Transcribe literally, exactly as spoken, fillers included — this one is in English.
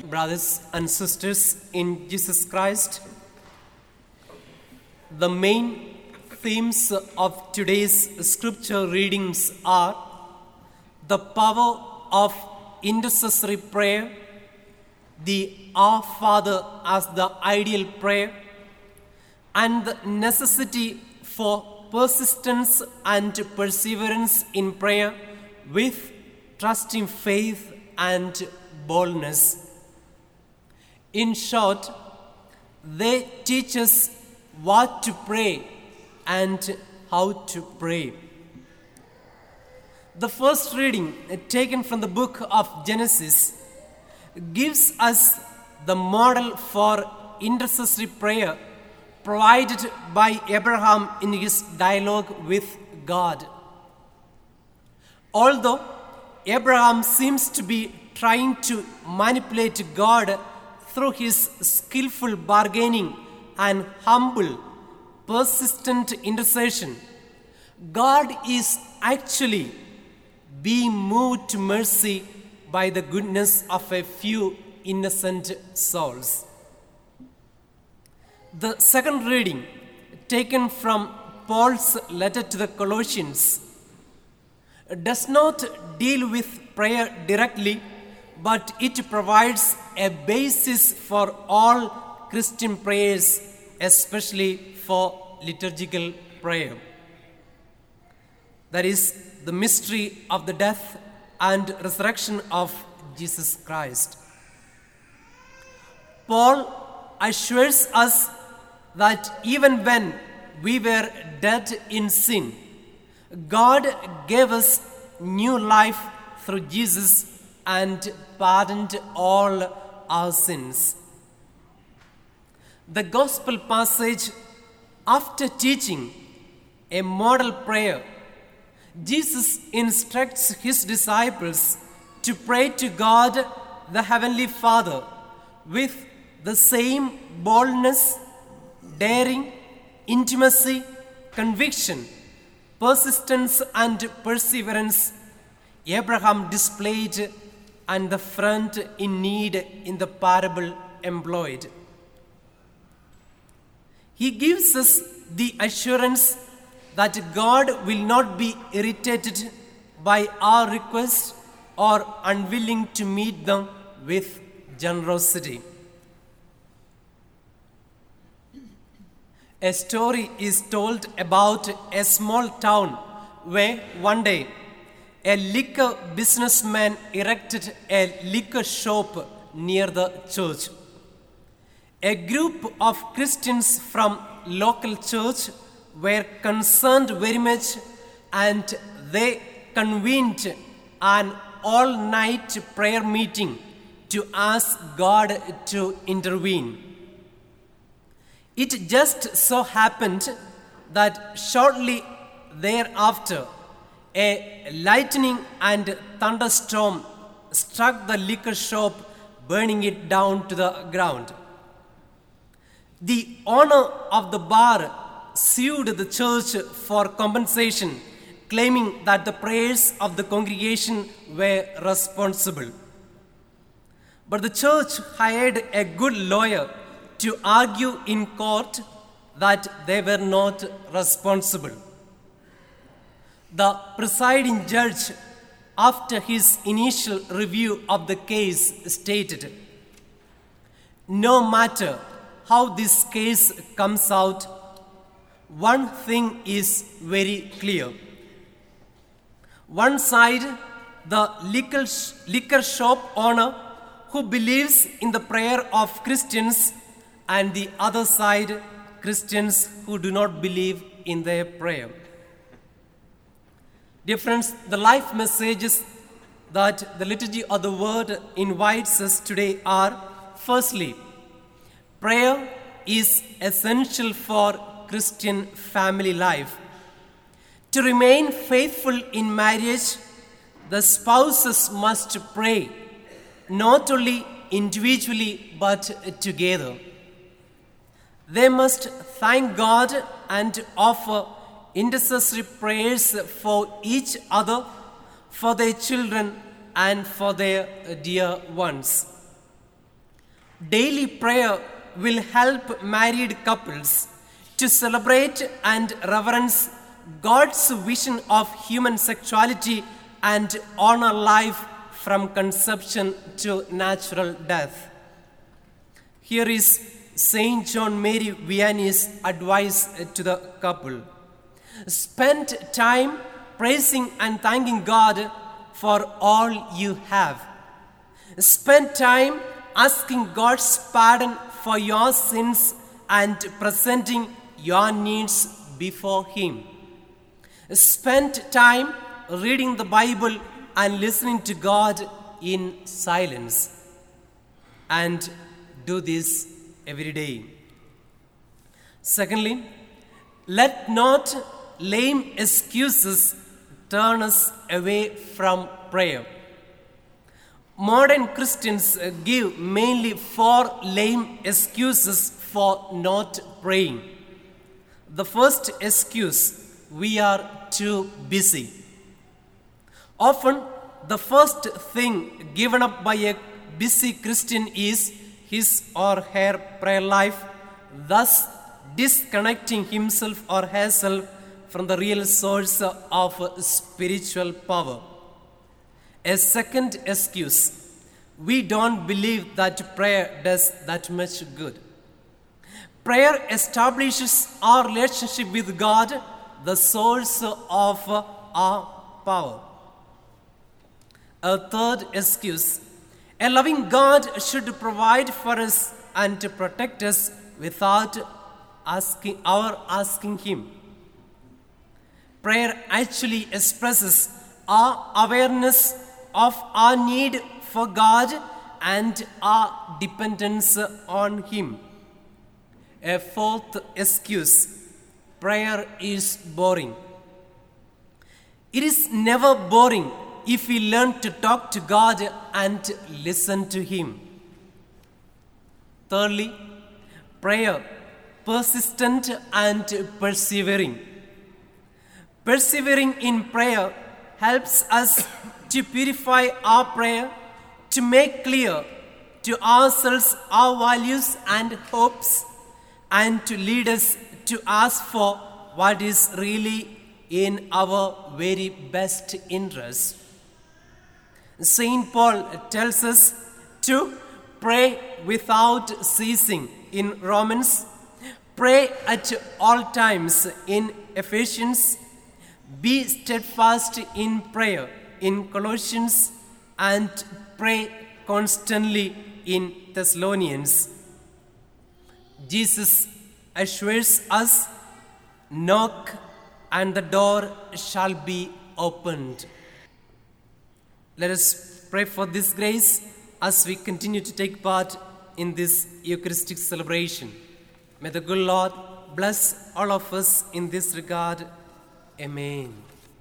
brothers and sisters in Jesus Christ. The main themes of today's scripture readings are the power of intercessory prayer, the Our Father as the ideal prayer, and the necessity for persistence and perseverance in prayer with trusting faith and boldness. In short, they teach us what to pray and how to pray. The first reading, taken from the book of Genesis, gives us the model for intercessory prayer provided by Abraham in his dialogue with God. Although Abraham seems to be trying to manipulate God through his skillful bargaining and humble, persistent intercession, God is actually being moved to mercy by the goodness of a few innocent souls. The second reading, taken from Paul's letter to the Colossians, does not deal with prayer directly, but it provides a basis for all Christian prayers, especially for liturgical prayer. That is the mystery of the death and resurrection of Jesus Christ. Paul assures us that even when we were dead in sin, God gave us new life through Jesus and pardoned all our sins. The gospel passage, after teaching a model prayer, Jesus instructs his disciples to pray to God, the Heavenly Father, with the same boldness, daring, intimacy, conviction, persistence, and perseverance Abraham displayed and the friend in need in the parable employed. He gives us the assurance that God will not be irritated by our requests or unwilling to meet them with generosity. A story is told about a small town where one day a liquor businessman erected a liquor shop near the church. A group of Christians from local church were concerned very much, and they convened an all-night prayer meeting to ask God to intervene. It just so happened that shortly thereafter, a lightning and thunderstorm struck the liquor shop, burning it down to the ground. The owner of the bar sued the church for compensation, claiming that the prayers of the congregation were responsible. But the church hired a good lawyer to argue in court that they were not responsible. The presiding judge, after his initial review of the case, stated, "No matter how this case comes out, one thing is very clear. One side, the liquor, liquor shop owner who believes in the prayer of Christians, and the other side, Christians who do not believe in their prayer." Dear friends, the life messages that the liturgy of the word invites us today are, firstly, prayer is essential for Christian family life. To remain faithful in marriage, the spouses must pray, not only individually but together. They must thank God and offer intercessory prayers for each other, for their children, and for their dear ones. Daily prayer will help married couples to celebrate and reverence God's vision of human sexuality and honor life from conception to natural death. Here is Saint John Mary Vianney's advice to the couple. Spend time praising and thanking God for all you have. Spend time asking God's pardon for your sins and presenting your needs before Him. Spend time reading the Bible and listening to God in silence. And do this every day. Secondly, let not lame excuses turn us away from prayer. Modern Christians give mainly four lame excuses for not praying. The first excuse: we are too busy. Often, the first thing given up by a busy Christian is his or her prayer life, thus disconnecting himself or herself from the real source of spiritual power. A second excuse: we don't believe that prayer does that much good. Prayer establishes our relationship with God, the source of our power. A third excuse: a loving God should provide for us and to protect us without asking our asking Him. Prayer actually expresses our awareness of our need for God and our dependence on Him. A fourth excuse: prayer is boring. It is never boring if we learn to talk to God and listen to Him. Thirdly, prayer, persistent and persevering. Persevering in prayer helps us to purify our prayer, to make clear to ourselves our values and hopes, and to lead us to ask for what is really in our very best interest. Saint Paul tells us to pray without ceasing in Romans, pray at all times in Ephesians, be steadfast in prayer in Colossians, and pray constantly in Thessalonians. Jesus assures us, knock and the door shall be opened. Let us pray for this grace as we continue to take part in this Eucharistic celebration. May the good Lord bless all of us in this regard. Amen.